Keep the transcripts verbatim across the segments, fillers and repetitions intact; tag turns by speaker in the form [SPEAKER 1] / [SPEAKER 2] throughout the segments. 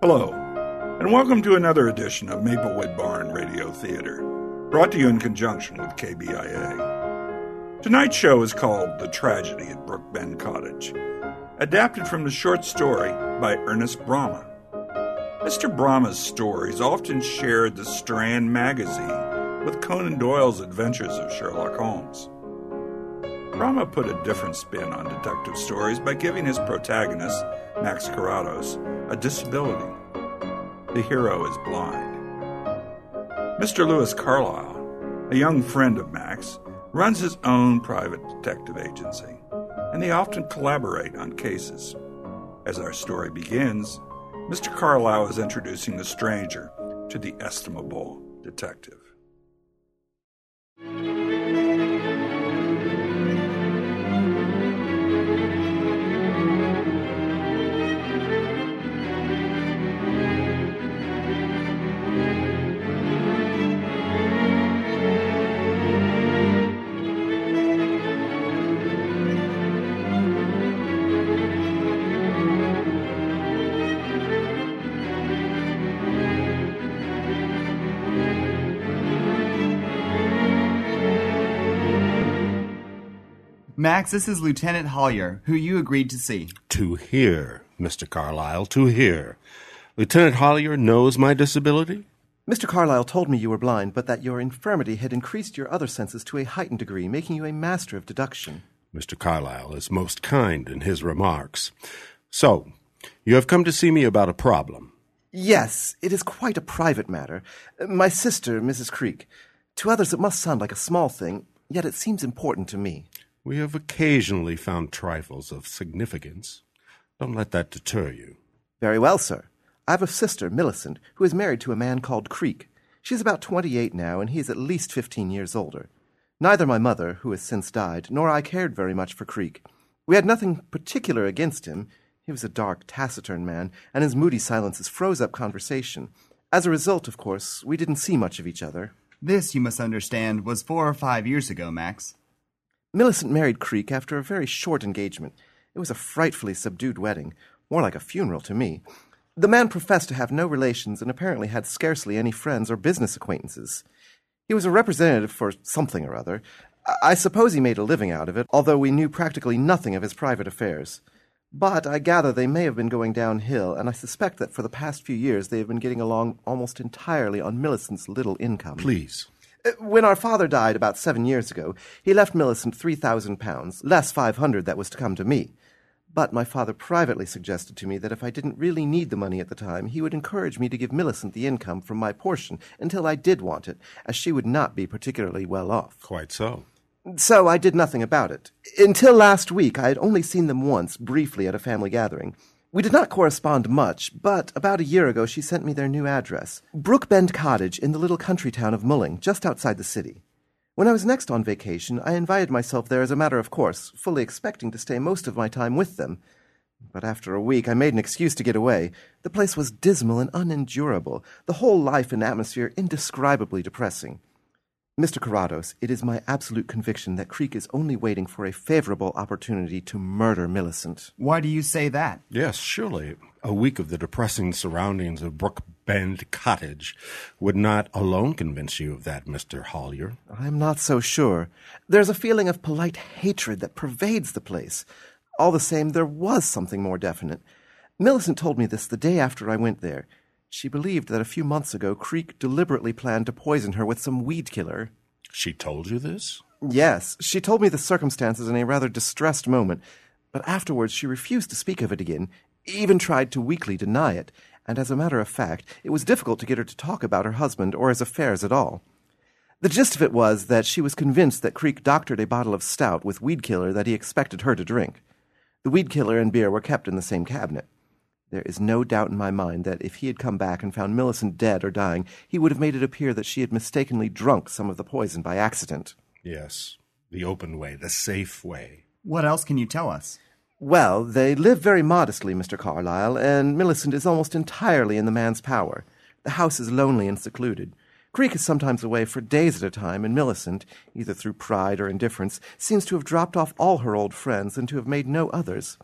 [SPEAKER 1] Hello, and welcome to another edition of Maplewood Barn Radio Theater, brought to you in conjunction with K B I A. Tonight's show is called The Tragedy at Brookbend Cottage, adapted from the short story by Ernest Brahma. Mister Brahma's stories often shared the Strand magazine with Conan Doyle's Adventures of Sherlock Holmes. Brahma put a different spin on detective stories by giving his protagonist, Max Carrados, a disability. The hero is blind. Mister Lewis Carlyle, a young friend of Max, runs his own private detective agency, and they often collaborate on cases. As our story begins, Mister Carlyle is introducing the stranger to the estimable detective.
[SPEAKER 2] Max, this is Lieutenant Hollier, who you agreed to see.
[SPEAKER 3] To hear, Mister Carlyle, to hear. Lieutenant Hollier knows my disability?
[SPEAKER 4] Mister Carlyle told me you were blind, but that your infirmity had increased your other senses to a heightened degree, making you a master of deduction.
[SPEAKER 3] Mister Carlyle is most kind in his remarks. So, you have come to see me about a problem.
[SPEAKER 4] Yes, it is quite a private matter. My sister, Missus Creek. To others it must sound like a small thing, yet it seems important to me.
[SPEAKER 3] We have occasionally found trifles of significance. Don't let that deter you.
[SPEAKER 4] Very well, sir. I have a sister, Millicent, who is married to a man called Creek. She is about twenty-eight now, and he is at least fifteen years older. Neither my mother, who has since died, nor I cared very much for Creek. We had nothing particular against him. He was a dark, taciturn man, and his moody silences froze up conversation. As a result, of course, we didn't see much of each other.
[SPEAKER 2] This, you must understand, was four or five years ago, Max.
[SPEAKER 4] Millicent married Creek after a very short engagement. It was a frightfully subdued wedding, more like a funeral to me. The man professed to have no relations and apparently had scarcely any friends or business acquaintances. He was a representative for something or other. I suppose he made a living out of it, although we knew practically nothing of his private affairs. But I gather they may have been going downhill, and I suspect that for the past few years they have been getting along almost entirely on Millicent's little income.
[SPEAKER 3] Please.
[SPEAKER 4] When our father died about seven years ago, he left Millicent three thousand pounds, less five hundred that was to come to me. But my father privately suggested to me that if I didn't really need the money at the time, he would encourage me to give Millicent the income from my portion until I did want it, as she would not be particularly well off.
[SPEAKER 3] Quite so.
[SPEAKER 4] So I did nothing about it. Until last week, I had only seen them once, briefly, at a family gathering. We did not correspond much, but about a year ago she sent me their new address, Brookbend Cottage in the little country town of Mulling, just outside the city. When I was next on vacation, I invited myself there as a matter of course, fully expecting to stay most of my time with them. But after a week, I made an excuse to get away. The place was dismal and unendurable, the whole life and atmosphere indescribably depressing. Mister Carrados, it is my absolute conviction that Creek is only waiting for a favorable opportunity to murder Millicent.
[SPEAKER 2] Why do you say that?
[SPEAKER 3] Yes, surely a week of the depressing surroundings of Brookbend Cottage would not alone convince you of that, Mister Hollier.
[SPEAKER 4] I'm not so sure. There's a feeling of polite hatred that pervades the place. All the same, there was something more definite. Millicent told me this the day after I went there. She believed that a few months ago Creek deliberately planned to poison her with some weed killer.
[SPEAKER 3] She told you this?
[SPEAKER 4] Yes, she told me the circumstances in a rather distressed moment, but afterwards she refused to speak of it again, even tried to weakly deny it, and as a matter of fact, it was difficult to get her to talk about her husband or his affairs at all. The gist of it was that she was convinced that Creek doctored a bottle of stout with weed killer that he expected her to drink. The weed killer and beer were kept in the same cabinet. There is no doubt in my mind that if he had come back and found Millicent dead or dying, he would have made it appear that she had mistakenly drunk some of the poison by accident.
[SPEAKER 3] Yes, the open way, the safe way.
[SPEAKER 2] What else can you tell us?
[SPEAKER 4] Well, they live very modestly, Mister Carlyle, and Millicent is almost entirely in the man's power. The house is lonely and secluded. Creek is sometimes away for days at a time, and Millicent, either through pride or indifference, seems to have dropped off all her old friends and to have made no others.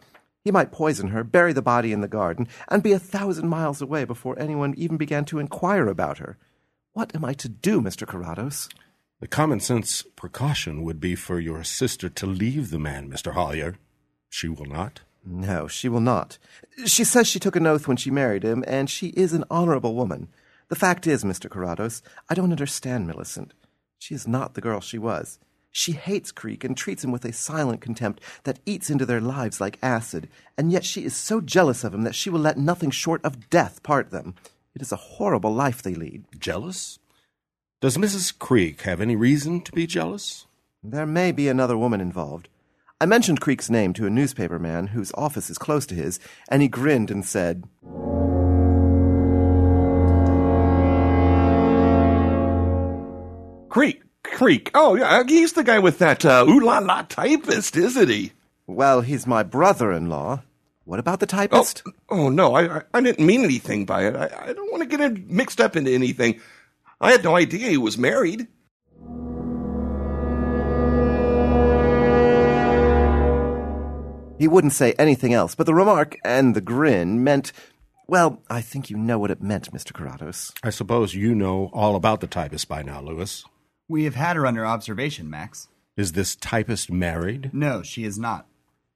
[SPEAKER 4] He might poison her, bury the body in the garden, and be a thousand miles away before anyone even began to inquire about her. What am I to do, Mister Carrados?
[SPEAKER 3] The common-sense precaution would be for your sister to leave the man, Mister Hollier. She will not?
[SPEAKER 4] No, she will not. She says she took an oath when she married him, and she is an honorable woman. The fact is, Mister Carrados, I don't understand Millicent. She is not the girl she was. She hates Creek and treats him with a silent contempt that eats into their lives like acid, and yet she is so jealous of him that she will let nothing short of death part them. It is a horrible life they lead.
[SPEAKER 3] Jealous? Does Missus Creek have any reason to be jealous?
[SPEAKER 4] There may be another woman involved. I mentioned Creek's name to a newspaper man whose office is close to his, and he grinned and said,
[SPEAKER 5] Creek, Creek. Oh, yeah, he's the guy with that uh, ooh-la-la typist, isn't he?
[SPEAKER 4] Well, he's my brother-in-law. What about the typist?
[SPEAKER 5] Oh, oh no, I, I I didn't mean anything by it. I, I don't want to get him mixed up into anything. I had no idea he was married.
[SPEAKER 4] He wouldn't say anything else, but the remark and the grin meant, well, I think you know what it meant, Mister Carrados.
[SPEAKER 3] I suppose you know all about the typist by now, Lewis.
[SPEAKER 2] We have had her under observation, Max.
[SPEAKER 3] Is this typist married?
[SPEAKER 2] No, she is not.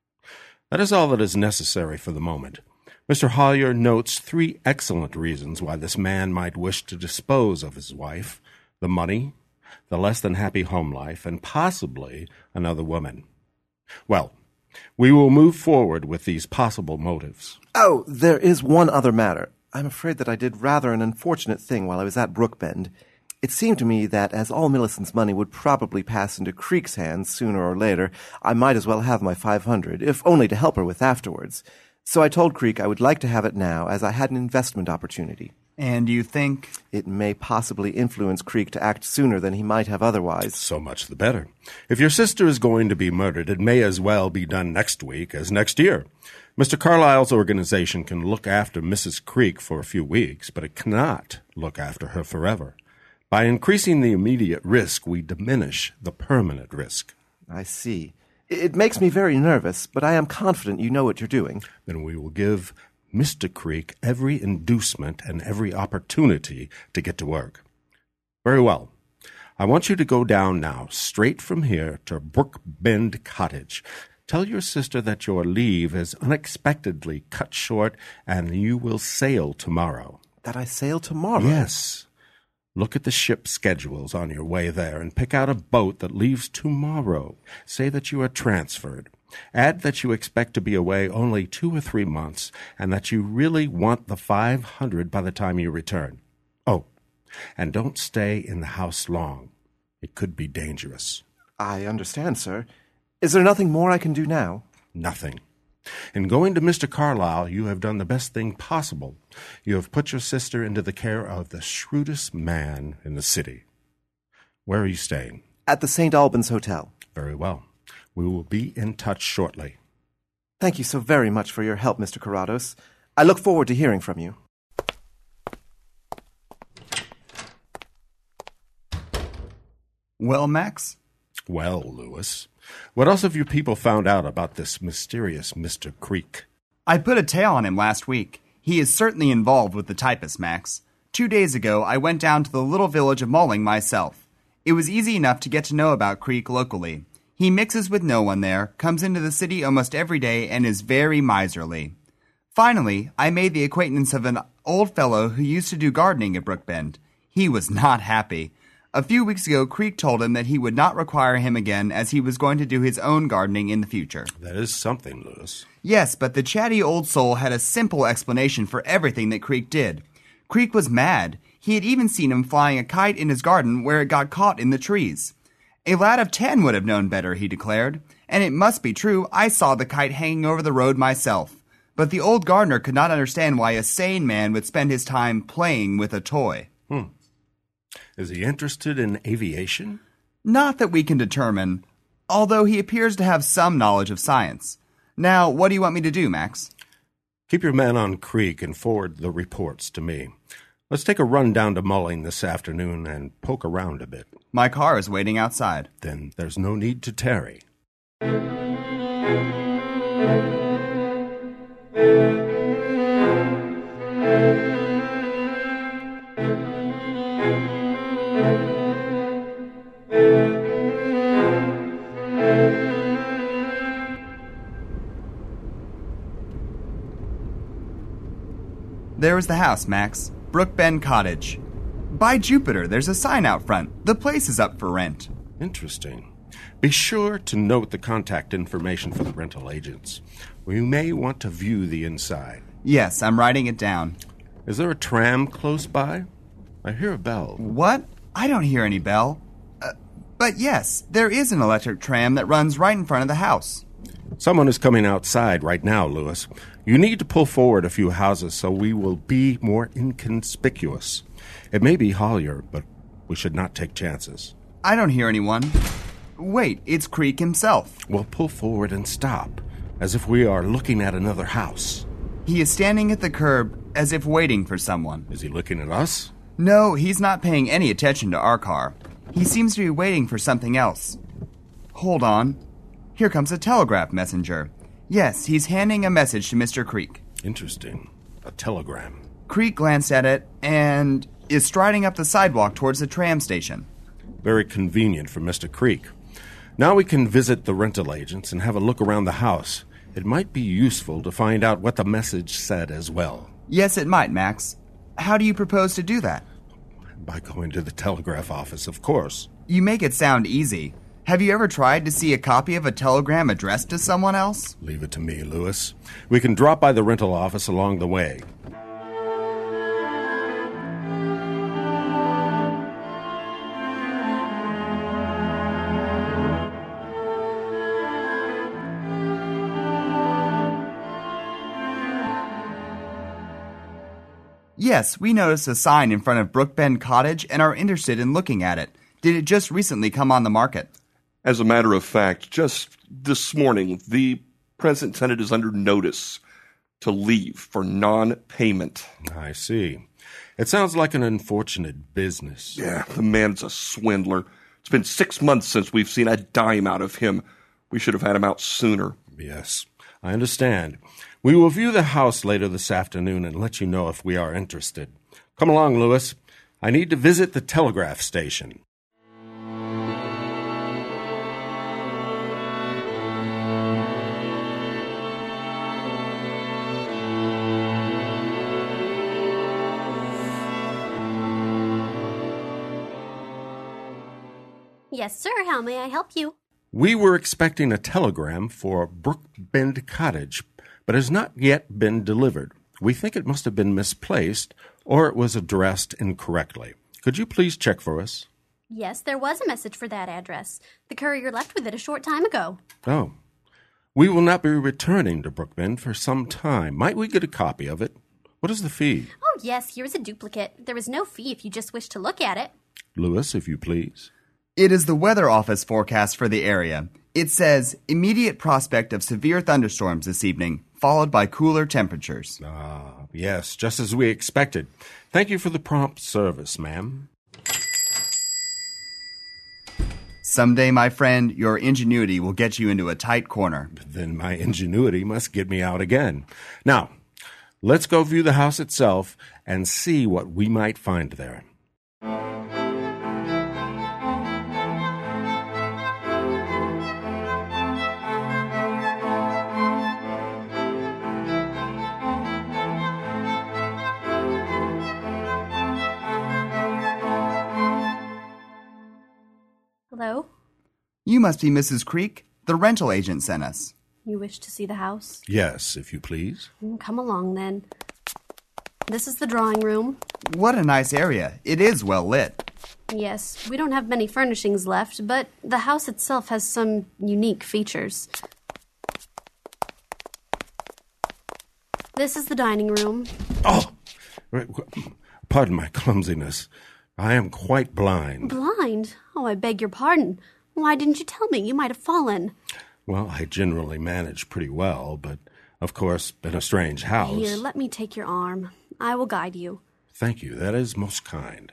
[SPEAKER 3] That is all that is necessary for the moment. Mister Hollier notes three excellent reasons why this man might wish to dispose of his wife: the money, the less than happy home life, and possibly another woman. Well, we will move forward with these possible motives.
[SPEAKER 4] Oh, there is one other matter. I'm afraid that I did rather an unfortunate thing while I was at Brookbend. It seemed to me that as all Millicent's money would probably pass into Creek's hands sooner or later, I might as well have my five hundred, if only to help her with afterwards. So I told Creek I would like to have it now, as I had an investment opportunity.
[SPEAKER 2] And you think?
[SPEAKER 4] It may possibly influence Creek to act sooner than he might have otherwise.
[SPEAKER 3] So much the better. If your sister is going to be murdered, it may as well be done next week as next year. Mister Carlyle's organization can look after Missus Creek for a few weeks, but it cannot look after her forever. By increasing the immediate risk, we diminish the permanent risk.
[SPEAKER 4] I see. It makes me very nervous, but I am confident you know what you're doing.
[SPEAKER 3] Then we will give Mister Creek every inducement and every opportunity to get to work. Very well. I want you to go down now, straight from here, to Brookbend Cottage. Tell your sister that your leave is unexpectedly cut short, and you will sail tomorrow.
[SPEAKER 4] That I sail tomorrow?
[SPEAKER 3] Yes. Look at the ship schedules on your way there and pick out a boat that leaves tomorrow. Say that you are transferred. Add that you expect to be away only two or three months and that you really want the five hundred by the time you return. Oh, and don't stay in the house long. It could be dangerous.
[SPEAKER 4] I understand, sir. Is there nothing more I can do now?
[SPEAKER 3] Nothing. In going to Mister Carlyle, you have done the best thing possible. You have put your sister into the care of the shrewdest man in the city. Where are you staying?
[SPEAKER 4] At the Saint Albans Hotel.
[SPEAKER 3] Very well. We will be in touch shortly.
[SPEAKER 4] Thank you so very much for your help, Mister Carrados. I look forward to hearing from you.
[SPEAKER 2] Well, Max?
[SPEAKER 3] Well, Lewis, what else have you people found out about this mysterious Mister Creek?
[SPEAKER 2] I put a tail on him last week. He is certainly involved with the typist, Max. Two days ago, I went down to the little village of Mulling myself. It was easy enough to get to know about Creek locally. He mixes with no one there, comes into the city almost every day, and is very miserly. Finally, I made the acquaintance of an old fellow who used to do gardening at Brookbend. He was not happy. A few weeks ago, Creek told him that he would not require him again as he was going to do his own gardening in the future.
[SPEAKER 3] That is something, Lewis.
[SPEAKER 2] Yes, but the chatty old soul had a simple explanation for everything that Creek did. Creek was mad. He had even seen him flying a kite in his garden where it got caught in the trees. A lad of ten would have known better, he declared. And it must be true, I saw the kite hanging over the road myself. But the old gardener could not understand why a sane man would spend his time playing with a toy.
[SPEAKER 3] Hmm. Is he interested in aviation?
[SPEAKER 2] Not that we can determine, although he appears to have some knowledge of science. Now, what do you want me to do, Max?
[SPEAKER 3] Keep your man on Creek and forward the reports to me. Let's take a run down to Mulling this afternoon and poke around a bit.
[SPEAKER 2] My car is waiting outside.
[SPEAKER 3] Then there's no need to tarry.
[SPEAKER 2] There is the house, Max. Brookbend Cottage. By Jupiter, there's a sign out front. The place is up for rent.
[SPEAKER 3] Interesting. Be sure to note the contact information for the rental agents. We may want to view the inside.
[SPEAKER 2] Yes, I'm writing it down.
[SPEAKER 3] Is there a tram close by? I hear a bell.
[SPEAKER 2] What? I don't hear any bell. Uh, but yes, there is an electric tram that runs right in front of the house.
[SPEAKER 3] Someone is coming outside right now, Lewis. You need to pull forward a few houses so we will be more inconspicuous. It may be Hollier, but we should not take chances.
[SPEAKER 2] I don't hear anyone. Wait, it's Creek himself.
[SPEAKER 3] We'll pull forward and stop, as if we are looking at another house.
[SPEAKER 2] He is standing at the curb, as if waiting for someone.
[SPEAKER 3] Is he looking at us?
[SPEAKER 2] No, he's not paying any attention to our car. He seems to be waiting for something else. Hold on. Here comes a telegraph messenger. Yes, he's handing a message to Mister Creek.
[SPEAKER 3] Interesting. A telegram.
[SPEAKER 2] Creek glanced at it and is striding up the sidewalk towards the tram station.
[SPEAKER 3] Very convenient for Mister Creek. Now we can visit the rental agents and have a look around the house. It might be useful to find out what the message said as well.
[SPEAKER 2] Yes, it might, Max. How do you propose to do that?
[SPEAKER 3] By going to the telegraph office, of course.
[SPEAKER 2] You make it sound easy. Have you ever tried to see a copy of a telegram addressed to someone else?
[SPEAKER 3] Leave it to me, Lewis. We can drop by the rental office along the way.
[SPEAKER 2] Yes, we noticed a sign in front of Brookbend Cottage and are interested in looking at it. Did it just recently come on the market?
[SPEAKER 5] As a matter of fact, just this morning, the present tenant is under notice to leave for non-payment.
[SPEAKER 3] I see. It sounds like an unfortunate business.
[SPEAKER 5] Yeah, the man's a swindler. It's been six months since we've seen a dime out of him. We should have had him out sooner.
[SPEAKER 3] Yes, I understand. We will view the house later this afternoon and let you know if we are interested. Come along, Lewis. I need to visit the telegraph station.
[SPEAKER 6] Yes, sir. How may I help you?
[SPEAKER 3] We were expecting a telegram for Brookbend Cottage, but has not yet been delivered. We think it must have been misplaced, or it was addressed incorrectly. Could you please check for us?
[SPEAKER 6] Yes, there was a message for that address. The courier left with it a short time ago.
[SPEAKER 3] Oh. We will not be returning to Brookbend for some time. Might we get a copy of it? What is the fee?
[SPEAKER 6] Oh, yes, here is a duplicate. There is no fee if you just wish to look at it.
[SPEAKER 3] Lewis, if you please.
[SPEAKER 2] It is the weather office forecast for the area. It says, immediate prospect of severe thunderstorms this evening, followed by cooler temperatures.
[SPEAKER 3] Ah, yes, just as we expected. Thank you for the prompt service, ma'am.
[SPEAKER 2] Someday, my friend, your ingenuity will get you into a tight corner.
[SPEAKER 3] Then my ingenuity must get me out again. Now, let's go view the house itself and see what we might find there.
[SPEAKER 6] Hello?
[SPEAKER 2] You must be Missus Creek. The rental agent sent us.
[SPEAKER 6] You wish to see the house?
[SPEAKER 3] Yes, if you please.
[SPEAKER 6] Come along, then. This is the drawing room.
[SPEAKER 2] What a nice area. It is well lit.
[SPEAKER 6] Yes, we don't have many furnishings left, but the house itself has some unique features. This is the dining room.
[SPEAKER 3] Oh! Pardon my clumsiness. I am quite blind.
[SPEAKER 6] Blind? Oh, I beg your pardon. Why didn't you tell me? You might have fallen.
[SPEAKER 3] Well, I generally manage pretty well, but, of course, in a strange house...
[SPEAKER 6] Here, let me take your arm. I will guide you.
[SPEAKER 3] Thank you. That is most kind.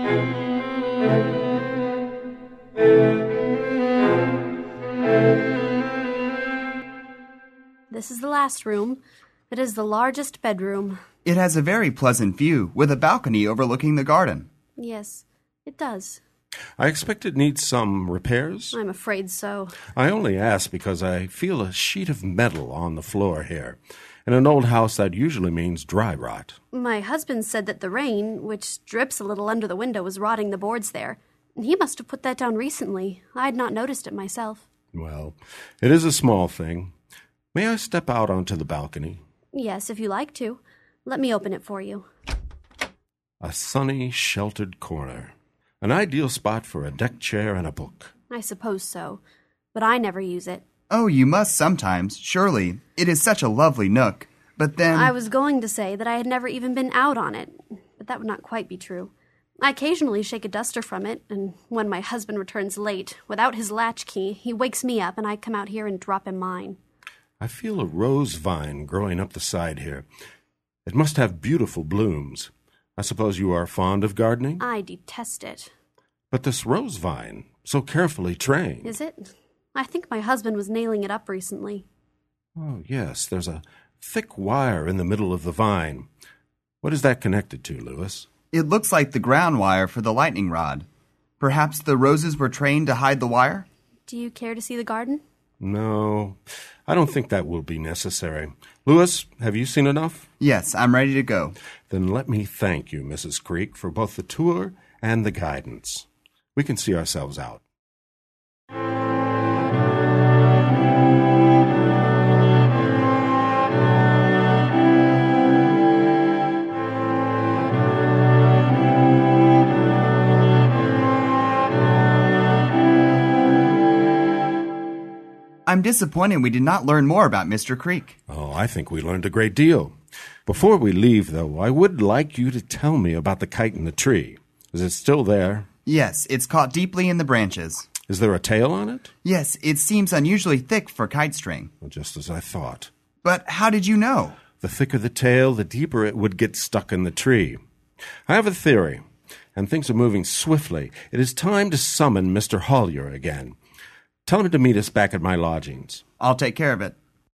[SPEAKER 6] This is the last room. It is the largest bedroom.
[SPEAKER 2] It has a very pleasant view, with a balcony overlooking the garden.
[SPEAKER 6] Yes, it does.
[SPEAKER 3] I expect it needs some repairs.
[SPEAKER 6] I'm afraid so.
[SPEAKER 3] I only ask because I feel a sheet of metal on the floor here. In an old house, that usually means dry rot.
[SPEAKER 6] My husband said that the rain, which drips a little under the window, was rotting the boards there. He must have put that down recently. I had not noticed it myself.
[SPEAKER 3] Well, it is a small thing. May I step out onto the balcony?
[SPEAKER 6] Yes, if you like to. Let me open it for you.
[SPEAKER 3] A sunny, sheltered corner. An ideal spot for a deck chair and a book.
[SPEAKER 6] I suppose so, but I never use it.
[SPEAKER 2] Oh, you must sometimes, surely. It is such a lovely nook. But then...
[SPEAKER 6] I was going to say that I had never even been out on it, but that would not quite be true. I occasionally shake a duster from it, and when my husband returns late, without his latchkey, he wakes me up and I come out here and drop him mine.
[SPEAKER 3] I feel a rose vine growing up the side here. It must have beautiful blooms. I suppose you are fond of gardening?
[SPEAKER 6] I detest it.
[SPEAKER 3] But this rose vine, so carefully trained.
[SPEAKER 6] Is it? I think my husband was nailing it up recently.
[SPEAKER 3] Oh, yes, there's a thick wire in the middle of the vine. What is that connected to, Louis?
[SPEAKER 2] It looks like the ground wire for the lightning rod. Perhaps the roses were trained to hide the wire?
[SPEAKER 6] Do you care to see the garden?
[SPEAKER 3] No, I don't think that will be necessary. Louis, have you seen enough?
[SPEAKER 2] Yes, I'm ready to go.
[SPEAKER 3] Then let me thank you, Missus Creek, for both the tour and the guidance. We can see ourselves out.
[SPEAKER 2] I'm disappointed we did not learn more about Mister Creek.
[SPEAKER 3] Oh, I think we learned a great deal. Before we leave, though, I would like you to tell me about the kite in the tree. Is it still there?
[SPEAKER 2] Yes, it's caught deeply in the branches.
[SPEAKER 3] Is there a tail on it?
[SPEAKER 2] Yes, it seems unusually thick for kite string.
[SPEAKER 3] Well, just as I thought.
[SPEAKER 2] But how did you know?
[SPEAKER 3] The thicker the tail, the deeper it would get stuck in the tree. I have a theory, and things are moving swiftly. It is time to summon Mister Hollier again. Tell him to meet us back at my lodgings.
[SPEAKER 2] I'll take care of it.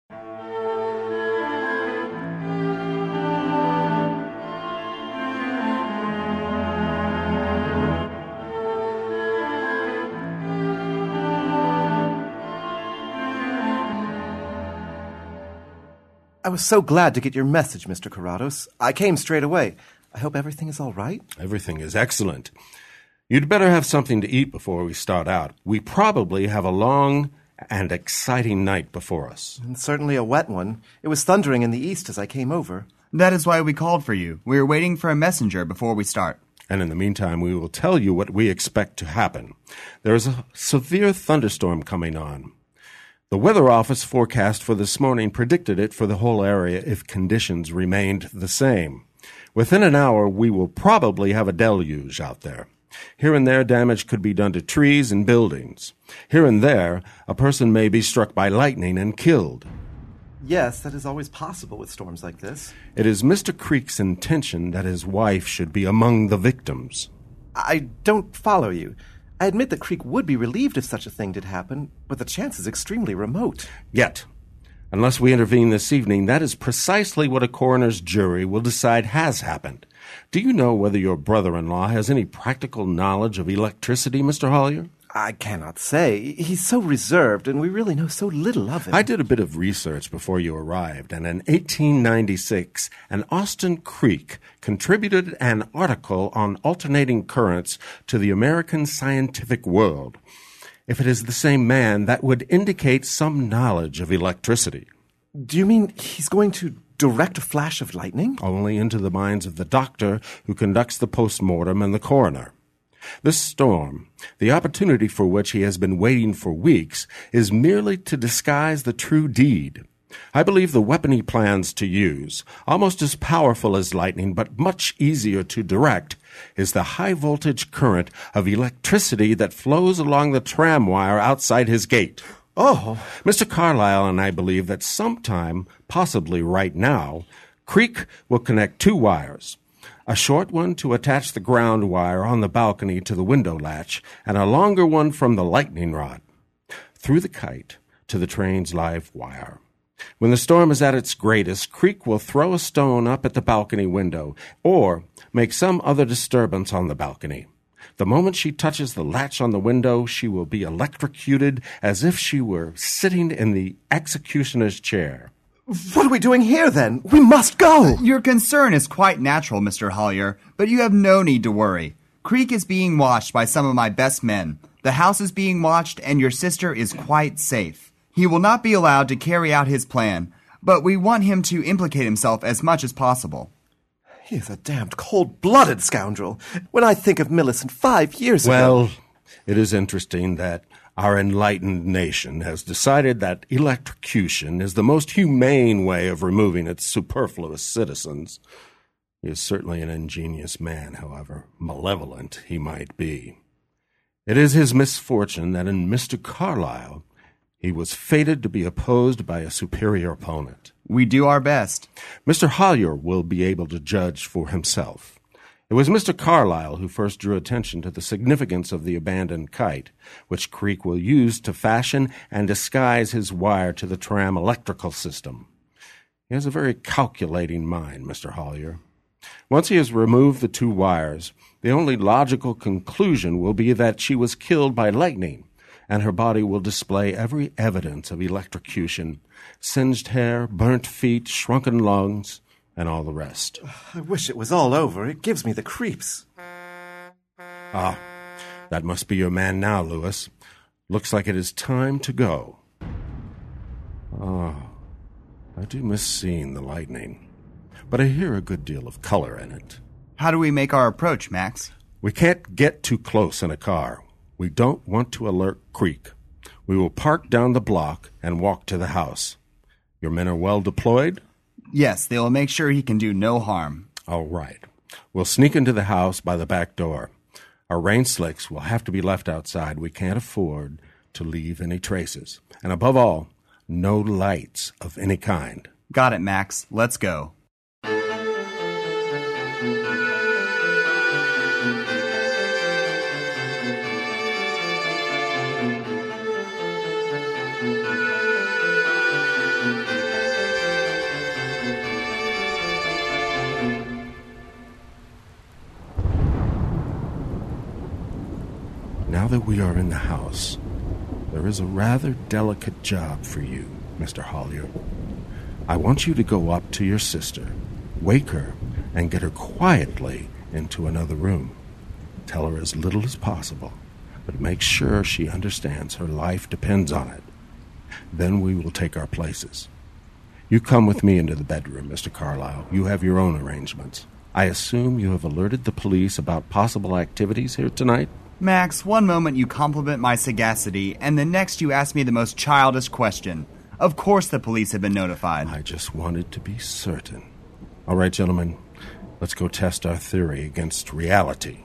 [SPEAKER 4] I was so glad to get your message, Mister Carrados. I came straight away. I hope everything is all right.
[SPEAKER 3] Everything is excellent. You'd better have something to eat before we start out. We probably have a long and exciting night before us.
[SPEAKER 4] And certainly a wet one. It was thundering in the east as I came over.
[SPEAKER 2] That is why we called for you. We are waiting for a messenger before we start.
[SPEAKER 3] And in the meantime, we will tell you what we expect to happen. There is a severe thunderstorm coming on. The weather office forecast for this morning predicted it for the whole area if conditions remained the same. Within an hour, we will probably have a deluge out there. Here and there, damage could be done to trees and buildings. Here and there, a person may be struck by lightning and killed.
[SPEAKER 4] Yes, that is always possible with storms like this.
[SPEAKER 3] It is Mister Creek's intention that his wife should be among the victims.
[SPEAKER 4] I don't follow you. I admit that Creek would be relieved if such a thing did happen, but the chance is extremely remote.
[SPEAKER 3] Yet, unless we intervene this evening, that is precisely what a coroner's jury will decide has happened. Do you know whether your brother-in-law has any practical knowledge of electricity, Mister Hollier?
[SPEAKER 4] I cannot say. He's so reserved, and we really know so little of him.
[SPEAKER 3] I did a bit of research before you arrived, and in eighteen ninety-six, an Austin Creek contributed an article on alternating currents to the American Scientific World. If it is the same man, that would indicate some knowledge of electricity.
[SPEAKER 4] Do you mean he's going to direct a flash of lightning?
[SPEAKER 3] Only into the minds of the doctor who conducts the post-mortem and the coroner. This storm, the opportunity for which he has been waiting for weeks, is merely to disguise the true deed. I believe the weapon he plans to use, almost as powerful as lightning but much easier to direct, is the high-voltage current of electricity that flows along the tram wire outside his gate.
[SPEAKER 4] Oh!
[SPEAKER 3] Mister Carlyle and I believe that sometime, possibly right now, Creek will connect two wires. a short one to attach the ground wire on the balcony to the window latch, and a longer one from the lightning rod. Through the kite to the train's live wire. When the storm is at its greatest, Creek will throw a stone up at the balcony window or make some other disturbance on the balcony. The moment she touches the latch on the window, she will be electrocuted as if she were sitting in the executioner's chair.
[SPEAKER 4] What are we doing here, then? We must go!
[SPEAKER 2] Your concern is quite natural, Mister Hollier, but you have no need to worry. Creek is being watched by some of my best men. The house is being watched, and your sister is quite safe. He will not be allowed to carry out his plan, but we want him to implicate himself as much as possible.
[SPEAKER 4] He is a damned cold-blooded scoundrel. When I think of Millicent five years
[SPEAKER 3] well,
[SPEAKER 4] ago...
[SPEAKER 3] Well, it is interesting that our enlightened nation has decided that electrocution is the most humane way of removing its superfluous citizens. He is certainly an ingenious man, however malevolent he might be. It is his misfortune that in Mister Carlyle he was fated to be opposed by a superior opponent.
[SPEAKER 2] We do our best.
[SPEAKER 3] Mister Hollier will be able to judge for himself. It was Mister Carlyle who first drew attention to the significance of the abandoned kite, which Creek will use to fashion and disguise his wire to the tram electrical system. He has a very calculating mind, Mister Hollier. Once he has removed the two wires, the only logical conclusion will be that she was killed by lightning, and her body will display every evidence of electrocution, singed hair, burnt feet, shrunken lungs, and all the rest.
[SPEAKER 4] I wish it was all over. It gives me the creeps.
[SPEAKER 3] Ah, that must be your man now, Lewis. Looks like it is time to go. Ah, I do miss seeing the lightning, but I hear a good deal of color in it.
[SPEAKER 2] How do we make our approach, Max?
[SPEAKER 3] We can't get too close in a car. We don't want to alert Creek. We will park down the block and walk to the house. Your men are well deployed?
[SPEAKER 2] Yes, they will make sure he can do no harm.
[SPEAKER 3] All right. We'll sneak into the house by the back door. Our rain slicks will have to be left outside. We can't afford to leave any traces. And above all, no lights of any kind.
[SPEAKER 2] Got it, Max. Let's go.
[SPEAKER 3] Now that we are in the house, there is a rather delicate job for you, Mister Hollier. I want you to go up to your sister, wake her, and get her quietly into another room. Tell her as little as possible, but make sure she understands her life depends on it. Then we will take our places. You come with me into the bedroom, Mister Carlyle. You have your own arrangements. I assume you have alerted the police about possible activities here tonight?
[SPEAKER 2] Max, one moment you compliment my sagacity, and the next you ask me the most childish question. Of course the police have been notified.
[SPEAKER 3] I just wanted to be certain. All right, gentlemen, let's go test our theory against reality.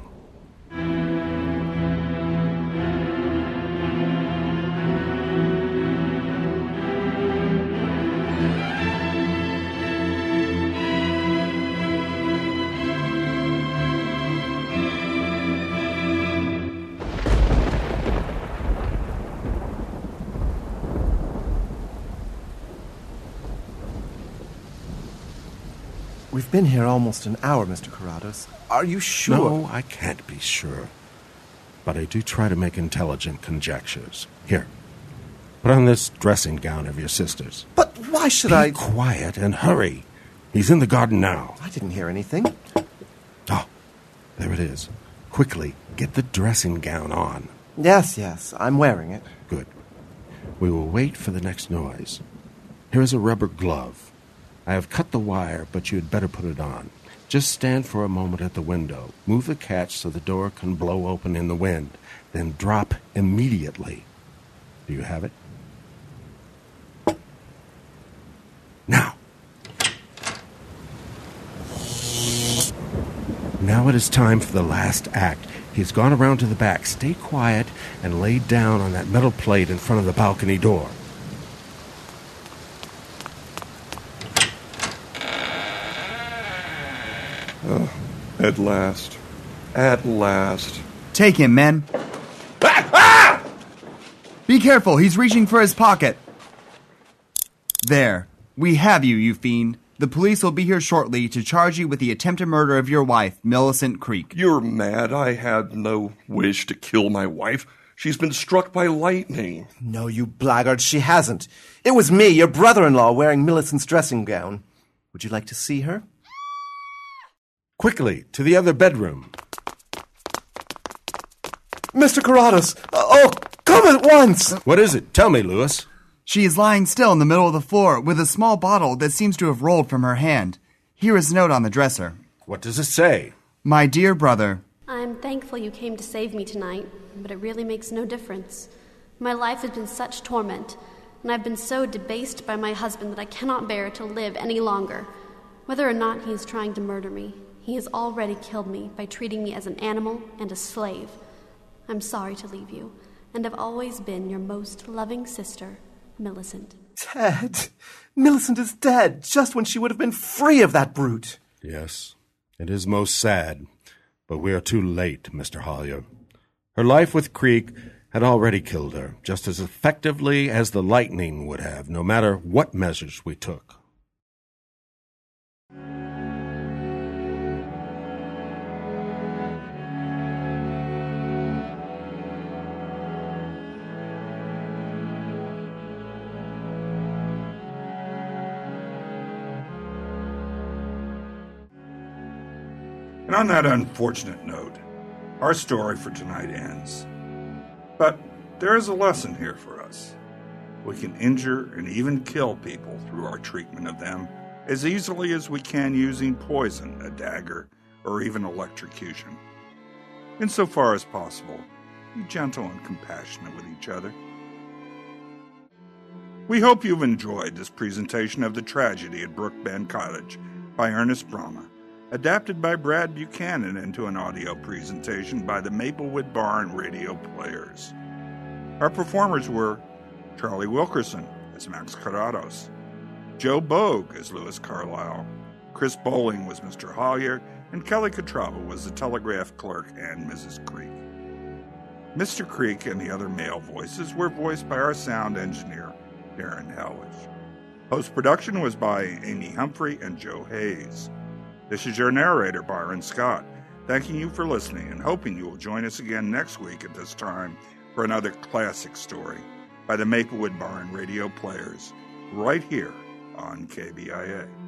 [SPEAKER 4] We've been here almost an hour, Mister Carrados. Are you sure?
[SPEAKER 3] No, I can't be sure. But I do try to make intelligent conjectures. Here, put on this dressing gown of your sister's.
[SPEAKER 4] But why should
[SPEAKER 3] be
[SPEAKER 4] I...
[SPEAKER 3] Be quiet and hurry. He's in the garden now.
[SPEAKER 4] I didn't hear anything.
[SPEAKER 3] Oh, there it is. Quickly, get the dressing gown on.
[SPEAKER 4] Yes, yes, I'm wearing it.
[SPEAKER 3] Good. We will wait for the next noise. Here is a rubber glove. I have cut the wire, but you had better put it on. Just stand for a moment at the window. Move the catch so the door can blow open in the wind. Then drop immediately. Do you have it? Now. Now it is time for the last act. He's gone around to the back. Stay quiet and lay down on that metal plate in front of the balcony door.
[SPEAKER 5] Oh, At last. At last.
[SPEAKER 2] Take him, men.
[SPEAKER 5] Ah! Ah!
[SPEAKER 2] Be careful, he's reaching for his pocket. There. We have you, you fiend. The police will be here shortly to charge you with the attempted murder of your wife, Millicent Creek.
[SPEAKER 5] You're mad. I had no wish to kill my wife. She's been struck by lightning.
[SPEAKER 4] No, you blackguard, she hasn't. It was me, your brother-in-law, wearing Millicent's dressing gown. Would you like to see her?
[SPEAKER 3] Quickly, to the other bedroom.
[SPEAKER 4] Mister Carrados! Oh, come at once!
[SPEAKER 3] What is it? Tell me, Lewis.
[SPEAKER 2] She is lying still in the middle of the floor with a small bottle that seems to have rolled from her hand. Here is a note on the dresser.
[SPEAKER 3] What does it say?
[SPEAKER 2] My dear brother.
[SPEAKER 6] I'm thankful you came to save me tonight, but it really makes no difference. My life has been such torment, and I've been so debased by my husband that I cannot bear to live any longer. Whether or not he is trying to murder me, he has already killed me by treating me as an animal and a slave. I'm sorry to leave you, and have always been your most loving sister, Millicent.
[SPEAKER 4] Dead? Millicent is dead, just when she would have been free of that brute.
[SPEAKER 3] Yes, it is most sad, but we are too late, Mister Hollier. Her life with Creek had already killed her, just as effectively as the lightning would have, no matter what measures we took.
[SPEAKER 1] And on that unfortunate note, our story for tonight ends. But there is a lesson here for us. We can injure and even kill people through our treatment of them as easily as we can using poison, a dagger, or even electrocution. Insofar as possible, be gentle and compassionate with each other. We hope you've enjoyed this presentation of The Tragedy at Brookbend Cottage by Ernest Brahma, adapted by Brad Buchanan into an audio presentation by the Maplewood Barn Radio Players. Our performers were Charlie Wilkerson as Max Carrados, Joe Bogue as Lewis Carlisle, Chris Bowling was Mister Hollier, and Kelly Catrava was the telegraph clerk and Missus Creek. Mister Creek and the other male voices were voiced by our sound engineer, Darren Helwich. Post-production was by Amy Humphrey and Joe Hayes. This is your narrator, Byron Scott, thanking you for listening and hoping you will join us again next week at this time for another classic story by the Maplewood Barn Radio Players, right here on K B I A.